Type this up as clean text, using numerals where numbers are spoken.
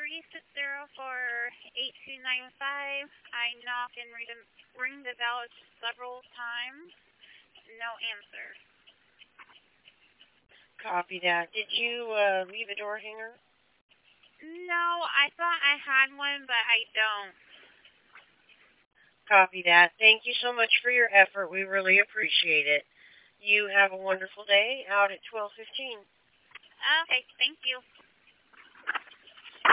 360-8295. I knock and ring the bell several times. No answer. Copy that. Did you leave a door hanger? No, I thought I had one, but I don't. Copy that. Thank you so much for your effort. We really appreciate it. You have a wonderful day out at 12:15. Okay, thank you.